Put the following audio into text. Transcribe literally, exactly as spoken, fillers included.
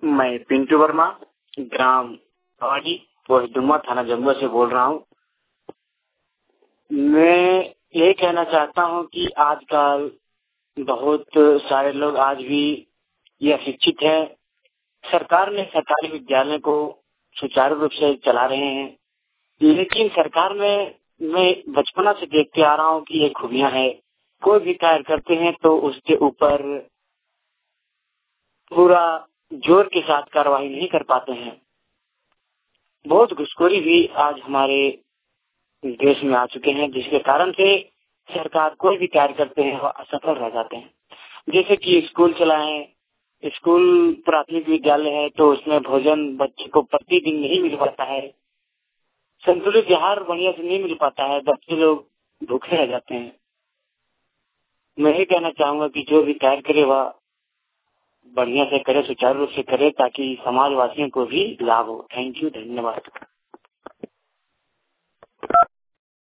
मैं पिंटू वर्मा, ग्राम पवाड़ी, पोस्ट डुम्मा, थाना जमुआ से बोल रहा हूँ। मैं ये कहना चाहता हूँ कि आजकल बहुत सारे लोग आज भी ये अशिक्षित हैं। सरकार ने सरकारी विद्यालय को सुचारू रूप से चला रहे हैं, लेकिन सरकार में मैं बचपना से देखते आ रहा हूँ कि ये खूबियां है। कोई भी कार्य करते हैं तो उसके ऊपर पूरा जोर के साथ कार्रवाई नहीं कर पाते हैं। बहुत घुसखोरी भी आज हमारे देश में आ चुके हैं, जिसके कारण से सरकार कोई भी कार्य करते हैं वो असफल रह जाते हैं। जैसे कि स्कूल चलाएं, स्कूल प्राथमिक विद्यालय है तो उसमें भोजन बच्चे को प्रतिदिन नहीं मिल पाता है, संतुलित आहार बढ़िया से नहीं मिल पाता है, बच्चे लोग भूखे रह जाते हैं। मैं ये कहना चाहूंगा कि जो भी कार्य करे वह बढ़िया से करे, सुचारू रूप से करे, ताकि समाजवासियों को भी लाभ हो। थैंक यू, धन्यवाद।